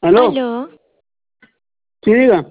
¿Aló? Aló, Sí, diga.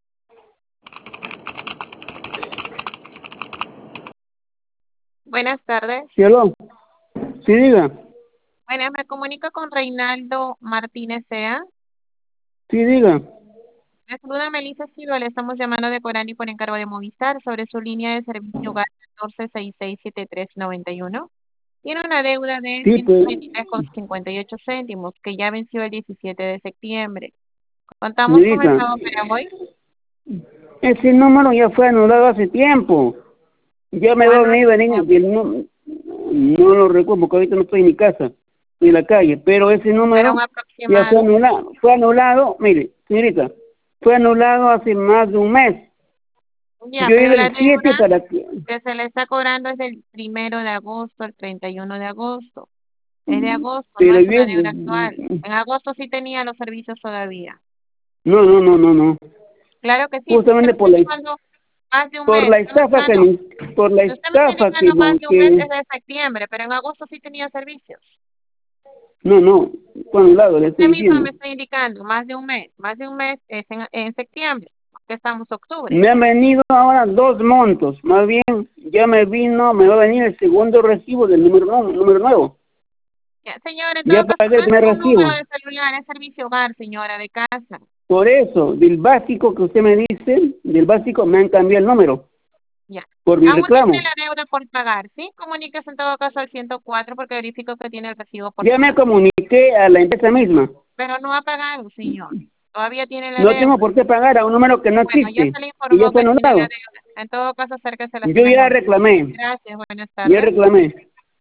Buenas tardes. Sí, aló. Sí, diga. Bueno, me comunico con Reinaldo Martínez Sea. Sí, diga. Me saluda Melissa Silva, le estamos llamando de Corani por encargo de Movistar sobre su línea de servicio hogar 14667391. Tiene una deuda de Sí, pues, 123,58 céntimos que ya venció el 17 de septiembre. ¿Contamos con el señorita, pago para hoy? ese número ya fue anulado hace tiempo. Ya me va a ¿Cuándo? venir, no lo recuerdo porque ahorita no estoy en mi casa, estoy en la calle, pero ese Para un número ya aproximado. fue anulado, mire, señorita, fue anulado hace más de un mes. Ya, Yo pero iba la el 7 deuda para que, que se le está cobrando es del 1 de agosto al 31 de agosto. Es de agosto, no pero es yo, una deuda actual. En agosto sí tenía los servicios todavía. no, Claro que sí, si usted justamente me está indicando más de un por mes, la estafa que me, por la si usted me está estafa indicando más de un mes que es de septiembre, pero en agosto sí tenía servicios. no, fue anulado, le Usted estoy misma me diciendo. está indicando más de un mes es en septiembre, que estamos octubre. Me han venido ahora dos montos, más bien me va a venir el segundo recibo del número nuevo. Ya, señora, en Ya todo caso, pagué no el es primer un número recibo. de celular, es servicio hogar, señora, de casa. Por eso, del básico que usted me dice, del básico me han cambiado el número, Ya. por mi Aún tiene reclamo. la deuda por pagar, ¿sí? Comuníquese en todo caso al 104 porque verifico que tiene el recibo por Ya me pagar. comuniqué a la empresa misma. Pero no ha pagado, señor. Todavía tiene la No tengo deuda. por qué pagar a un número que no Bueno, ya existe, se le que ya informó fue que tiene la anulado. deuda. En todo caso, acérquese a la Yo sede ya móvil. reclamé, Gracias, buenas ya tardes. reclamé.